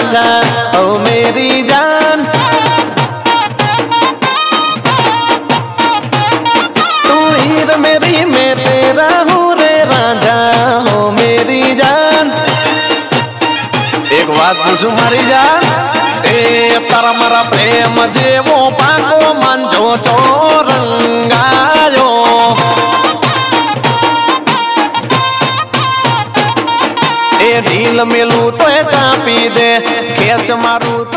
राजा ओ मेरी जान। तू हीर मेरी मैं तेरा हूँ रे राजा हो मेरी जान। एक बात पूछूं मारी जान, तारा मारा प्रेम जेवो पाको मंजो चोरंगायो। ढील मिलू तो कापी दे, खेच मारू तो